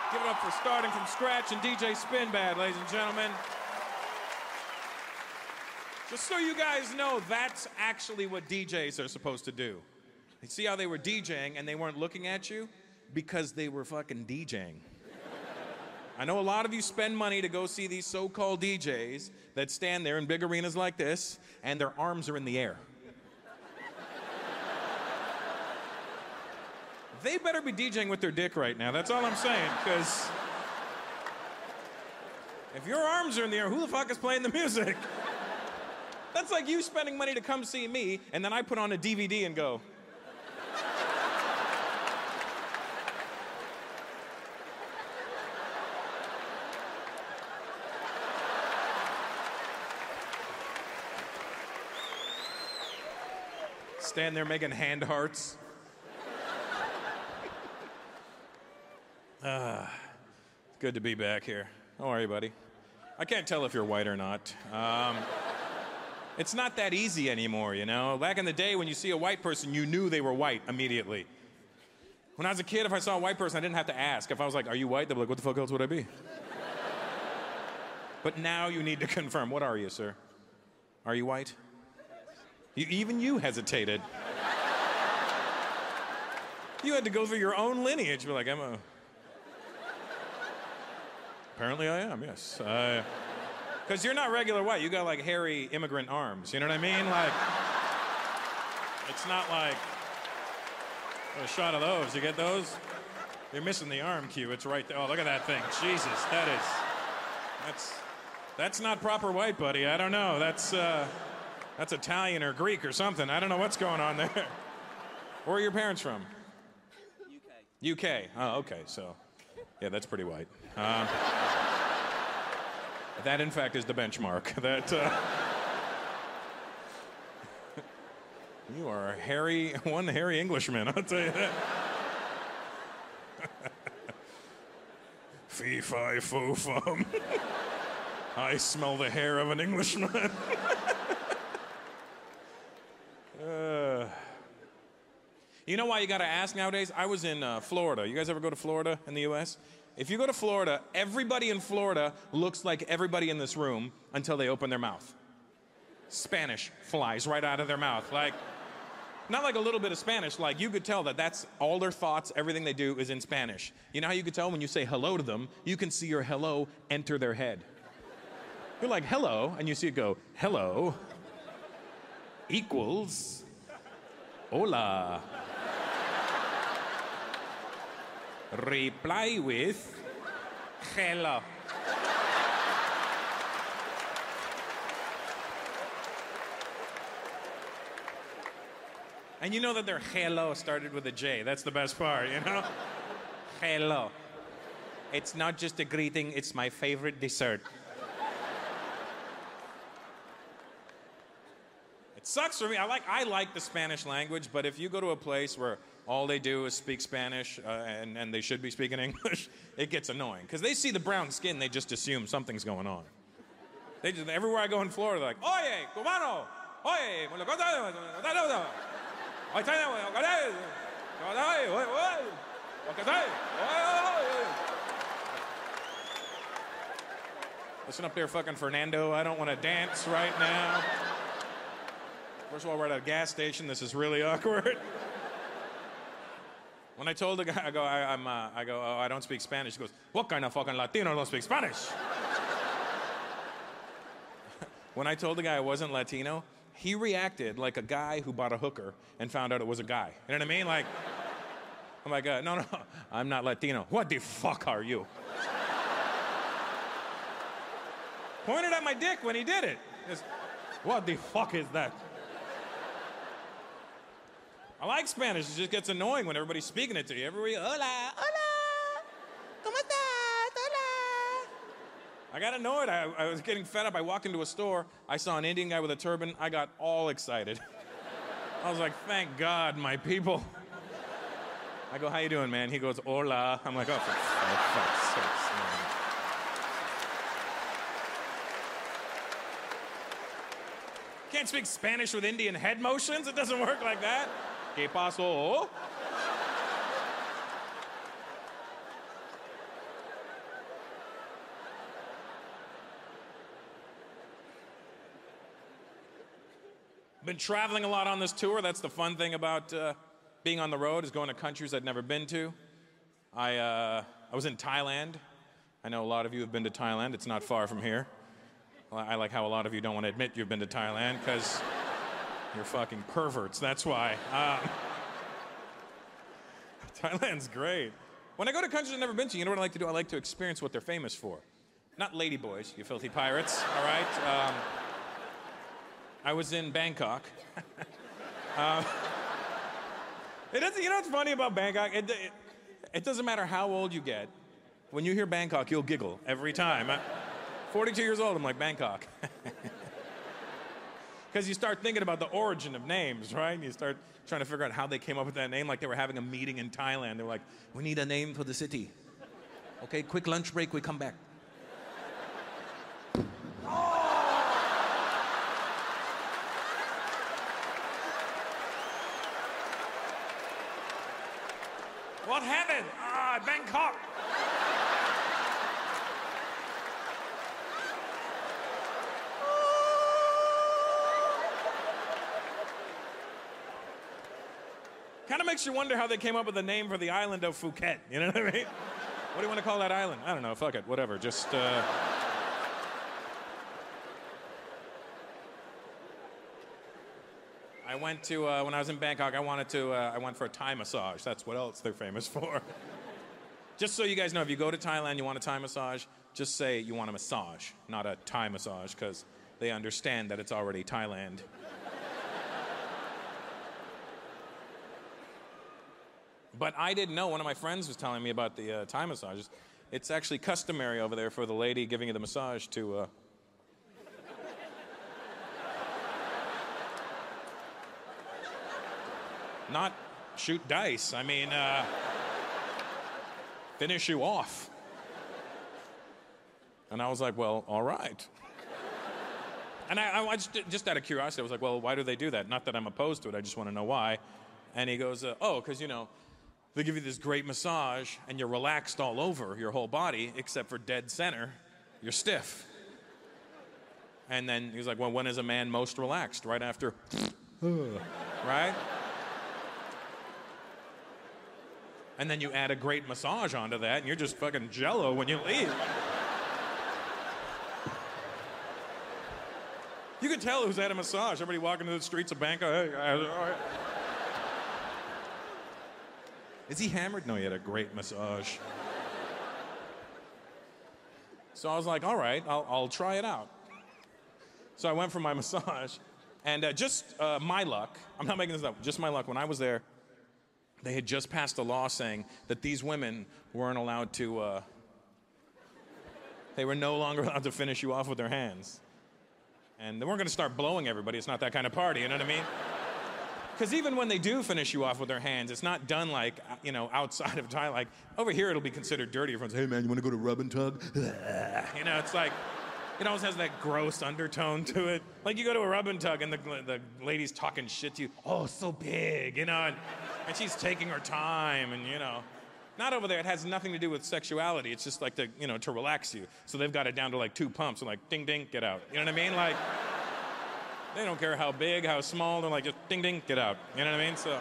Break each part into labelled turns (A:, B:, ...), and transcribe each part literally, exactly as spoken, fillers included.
A: Give it up for Starting From Scratch and D J Spinbad, ladies and gentlemen. Just so you guys know, that's actually what D Js are supposed to do. You see how they were DJing and they weren't looking at you? Because they were fucking DJing. I know a lot of you spend money to go see these so-called D Js that stand there in big arenas like this, and their arms are in the air. They better be DJing with their dick right now, that's all I'm saying, because if your arms are in the air, who the fuck is playing the music? That's like you spending money to come see me, and then I put on a D V D and go. Stand there making hand hearts. Ah, it's good to be back here. How are you, buddy? I can't tell if you're white or not. Um, it's not that easy anymore, you know? Back in the day, when you see a white person, you knew they were white immediately. When I was a kid, if I saw a white person, I didn't have to ask. If I was like, are you white? They'd be like, what the fuck else would I be? But now you need to confirm. What are you, sir? Are you white? You, even you hesitated. You had to go through your own lineage. You're like, I'm a... Apparently I am, yes. Because uh, you're not regular white. You got like hairy immigrant arms. You know what I mean? Like, it's not like a shot of those. You get those? You're missing the arm cue. It's right there. Oh, look at that thing. Jesus, that is... That's... That's not proper white, buddy. I don't know. That's, uh... That's Italian or Greek or something. I don't know what's going on there. Where are your parents from?
B: U K.
A: U K. Oh, okay. So, yeah, that's pretty white. Um, that, in fact, is the benchmark. That uh, you are a hairy, one hairy Englishman. I'll tell you that. Fee fi fo fum. I smell the hair of an Englishman. uh, you know why you gotta ask nowadays? I was in uh, Florida. You guys ever go to Florida in the U S? If you go to Florida, everybody in Florida looks like everybody in this room until they open their mouth. Spanish flies right out of their mouth. Like, not like a little bit of Spanish, like you could tell that that's all their thoughts, everything they do is in Spanish. You know how you could tell when you say hello to them? You can see your hello enter their head. You're like, hello, and you see it go, hello equals hola. Reply with hello. And you know that their hello started with a J. That's the best part, you know? Hello. It's not just a greeting, it's my favorite dessert. It sucks for me. I like I like the Spanish language, but if you go to a place where all they do is speak Spanish uh, and, and they should be speaking English, it gets annoying. Because they see the brown skin, they just assume something's going on. They just, everywhere I go in Florida, they're like, oye, cubano, oye, listen up there, fucking Fernando, I don't want to dance right now. First of all, we're at a gas station. This is really awkward. When I told the guy, I go, I, I'm, uh, I go, oh, I don't speak Spanish. He goes, what kind of fucking Latino don't speak Spanish? When I told the guy I wasn't Latino, he reacted like a guy who bought a hooker and found out it was a guy. You know what I mean? Like, I'm like, uh, no, no, I'm not Latino. What the fuck are you? Pointed at my dick when he did it. Just, what the fuck is that? I like Spanish. It just gets annoying when everybody's speaking it to you. Everybody, hola, hola, ¿cómo estás? Hola. I got annoyed. I, I was getting fed up. I walked into a store. I saw an Indian guy with a turban. I got all excited. I was like, thank God, my people. I go, how you doing, man? He goes, hola. I'm like, oh, for fuck's sake, man. Can't speak Spanish with Indian head motions. It doesn't work like that. ¿Qué pasó? been traveling a lot on this tour. That's the fun thing about uh, being on the road, is going to countries I'd never been to. I, uh, I was in Thailand. I know a lot of you have been to Thailand. It's not far from here. I like how a lot of you don't want to admit you've been to Thailand, because you're fucking perverts. That's why. Um, Thailand's great. When I go to countries I've never been to, you know what I like to do? I like to experience what they're famous for. Not ladyboys, you filthy pirates, all right? Um, I was in Bangkok. um, it doesn't, you know what's funny about Bangkok? It, it, it doesn't matter how old you get. When you hear Bangkok, you'll giggle every time. I, forty-two years old, I'm like, Bangkok. Because you start thinking about the origin of names, right? And you start trying to figure out how they came up with that name, like they were having a meeting in Thailand. They were like, we need a name for the city. Okay, quick lunch break, we come back. What happened? Ah, Bangkok. Kind of makes you wonder how they came up with the name for the island of Phuket. You know what I mean? What do you want to call that island? I don't know. Fuck it. Whatever. Just. Uh... I went to uh, when I was in Bangkok. I wanted to. Uh, I went for a Thai massage. That's what else they're famous for. Just so you guys know, if you go to Thailand, you want a Thai massage, just say you want a massage, not a Thai massage, because they understand that it's already Thailand. But I didn't know. One of my friends was telling me about the uh, Thai massages. It's actually customary over there for the lady giving you the massage to uh... not shoot dice. I mean, uh, finish you off. And I was like, well, all right. And I, I just, just out of curiosity, I was like, well, why do they do that? Not that I'm opposed to it. I just want to know why. And he goes, uh, oh, because, you know, they give you this great massage, and you're relaxed all over your whole body, except for dead center. You're stiff. And then he was like, well, when is a man most relaxed? Right after, right? And then you add a great massage onto that, and you're just fucking jello when you leave. You can tell who's had a massage. Everybody walking through the streets of Bangkok. Hey, guys, all right. Is he hammered? No, he had a great massage. So I was like, all right, I'll, I'll try it out. So I went for my massage, and uh, just uh, my luck, I'm not making this up, just my luck, when I was there, they had just passed a law saying that these women weren't allowed to, uh, they were no longer allowed to finish you off with their hands. And they weren't going to start blowing everybody. It's not that kind of party, you know what I mean? Because even when they do finish you off with their hands, it's not done like, you know, outside of time. Like, over here, it'll be considered dirty. Everyone's, hey, man, you want to go to rub and tug? You know, it's like, it always has that gross undertone to it. Like, you go to a rub and tug, and the, the lady's talking shit to you. Oh, so big, you know, and, and she's taking her time, and, you know. Not over there. It has nothing to do with sexuality. It's just like, to, you know, to relax you. So they've got it down to, like, two pumps, and like, ding, ding, get out. You know what I mean? Like... They don't care how big, how small. They're like, just ding, ding, get out. You know what I mean? So,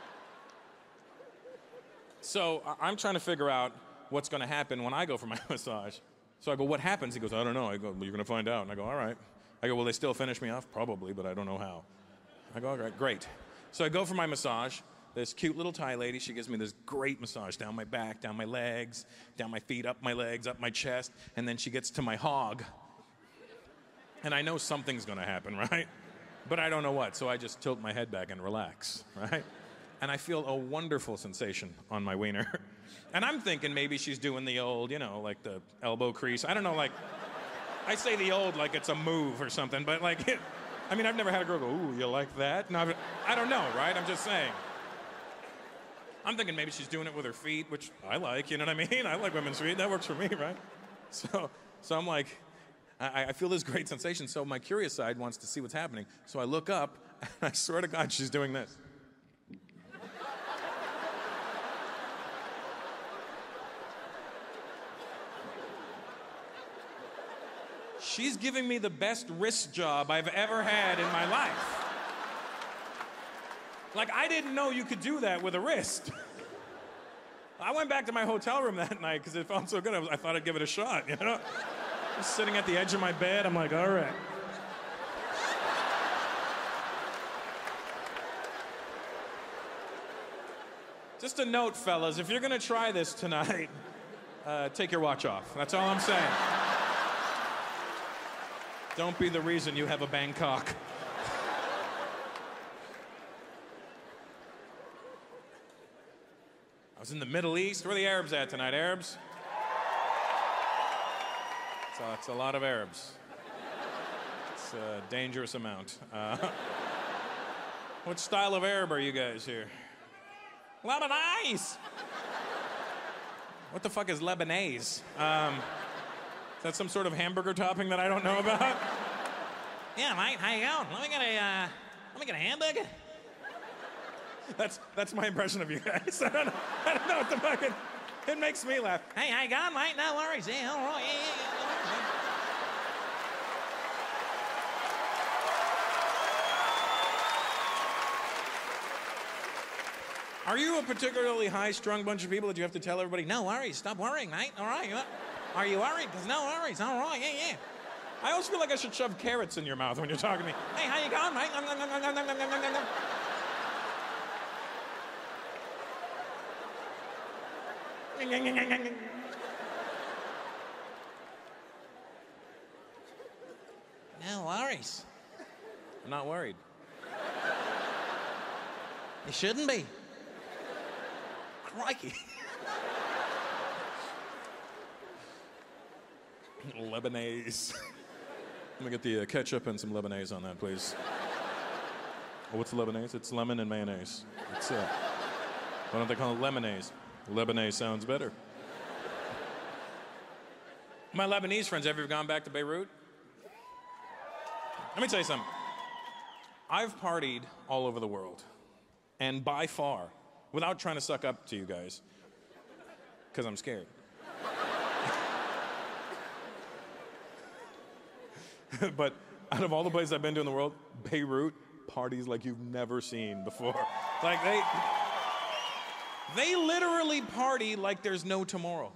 A: so I'm trying to figure out what's going to happen when I go for my massage. So I go, what happens? He goes, I don't know. I go, well, you're going to find out. And I go, all right. I go, will they still finish me off? Probably, but I don't know how. I go, all right, great. So I go for my massage. This cute little Thai lady, she gives me this great massage down my back, down my legs, down my feet, up my legs, up my chest. And then she gets to my hog. And I know something's going to happen, right? But I don't know what, so I just tilt my head back and relax, right? And I feel a wonderful sensation on my wiener. And I'm thinking maybe she's doing the old, you know, like the elbow crease. I don't know, like, I say the old like it's a move or something, but like, it, I mean, I've never had a girl go, ooh, you like that? No, I don't know, right? I'm just saying. I'm thinking maybe she's doing it with her feet, which I like, you know what I mean? I like women's feet, that works for me, right? So, so I'm like, I, I feel this great sensation, so my curious side wants to see what's happening. So I look up, and I swear to God, she's doing this. She's giving me the best wrist job I've ever had in my life. Like, I didn't know you could do that with a wrist. I went back to my hotel room that night because it felt so good. I, was, I thought I'd give it a shot, you know? Just sitting at the edge of my bed, I'm like, all right. Just a note, fellas, if you're gonna try this tonight, uh, take your watch off. That's all I'm saying. Don't be the reason you have a Bangkok. I was in the Middle East. Where are the Arabs at tonight? Arabs? It's a, it's a lot of Arabs. It's a dangerous amount. Uh, what style of Arab are you guys here? Lebanese! What the fuck is Lebanese? Um, is that some sort of hamburger topping that I don't know about?
B: Yeah, mate, how you going? Let me get a, uh, let me get a hamburger.
A: That's that's my impression of you guys. I don't know. I don't know what the fucking. It makes me laugh.
B: Hey, how you going, mate? No worries. Yeah, all right. Yeah, yeah, yeah.
A: Are you a particularly high-strung bunch of people that you have to tell everybody,
B: No worries. Stop worrying, mate. All right. Are you worried? There's no worries. All right. Yeah, yeah.
A: I always feel like I should shove carrots in your mouth when you're talking to me.
B: Hey, how you going, mate? Nom, nom, nom, nom, nom, nom, nom, nom, nom. No worries.
A: I'm not worried.
B: You shouldn't be. Crikey.
A: Lebanese. Let me get the uh, ketchup and some Lebanese on that, please. Oh, what's Lebanese? It's lemon and mayonnaise. It's, uh, why don't they call it lemonade? Lebanese sounds better. My Lebanese friends, have you ever gone back to Beirut? Let me tell you something. I've partied all over the world. And by far, without trying to suck up to you guys, because I'm scared. But out of all the places I've been to in the world, Beirut, parties like you've never seen before. Like they, they literally party like there's no tomorrow.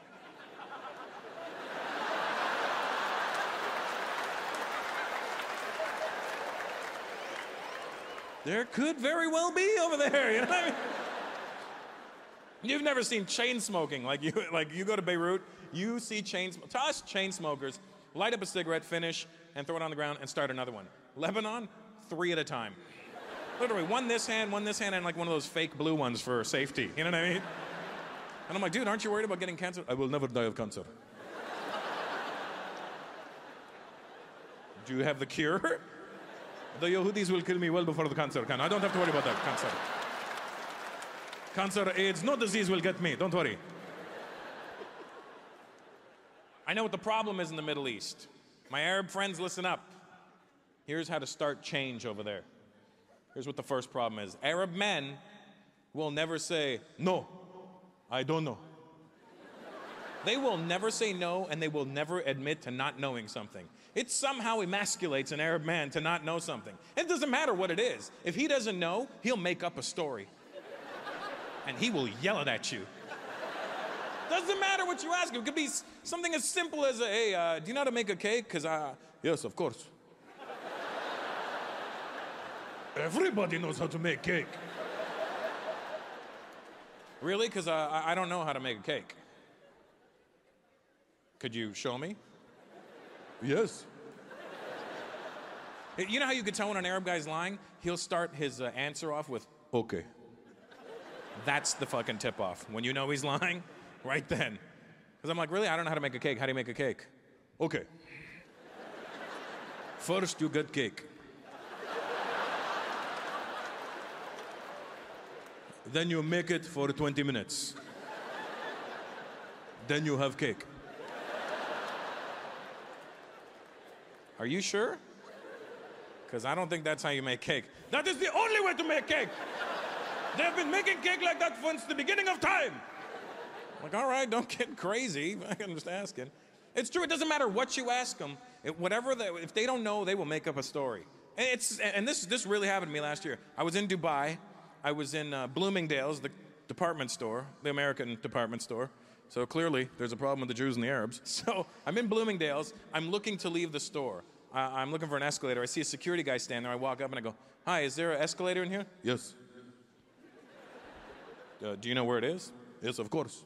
A: There could very well be over there, you know what I mean? You've never seen chain smoking. Like you, like you go to Beirut, you see chain, to us chain smokers, light up a cigarette, finish, and throw it on the ground and start another one. Lebanon, three at a time. Literally, one this hand, one this hand, and like one of those fake blue ones for safety. You know what I mean? And I'm like, dude, aren't you worried about getting cancer? I will never die of cancer. Do you have the cure? The Yehudis will kill me well before the cancer can. I don't have to worry about that, cancer. Cancer, AIDS, no disease will get me. Don't worry. I know what the problem is in the Middle East. My Arab friends, listen up. Here's how to start change over there. Here's what the first problem is. Arab men will never say, no, I don't know. They will never say no, and they will never admit to not knowing something. It somehow emasculates an Arab man to not know something. It doesn't matter what it is. If he doesn't know, he'll make up a story. And he will yell it at you. Doesn't matter what you ask him. It could be something as simple as, a, hey, uh, do you know how to make a cake? Because, uh, yes, of course. Everybody knows how to make cake. Really? Because uh, I don't know how to make a cake. Could you show me? Yes. You know how you could tell when an Arab guy's lying? He'll start his uh, answer off with, okay. That's the fucking tip-off. When you know he's lying, right then. Because I'm like, really? I don't know how to make a cake. How do you make a cake? Okay. First, you get cake. Then you make it for twenty minutes. Then you have cake. Are you sure? Because I don't think that's how you make cake. That is the only way to make cake. They've been making cake like that since the beginning of time. I'm like, all right, don't get crazy. I'm just asking. It's true. It doesn't matter what you ask them. It, whatever they, if they don't know, they will make up a story. And It's and this this really happened to me last year. I was in Dubai. I was in uh, Bloomingdale's, the department store, the American department store. So clearly, there's a problem with the Jews and the Arabs. So I'm in Bloomingdale's. I'm looking to leave the store. Uh, I'm looking for an escalator. I see a security guy standing there. I walk up and I go, "Hi, is there an escalator in here?" "Yes." Uh, "Do you know where it is?" "Yes, of course."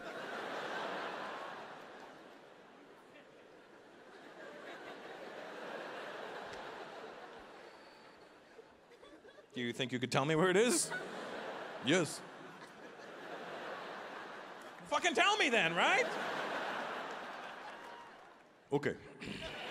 A: "Do you think you could tell me where it is?" "Yes." Fucking tell me then, right? Okay.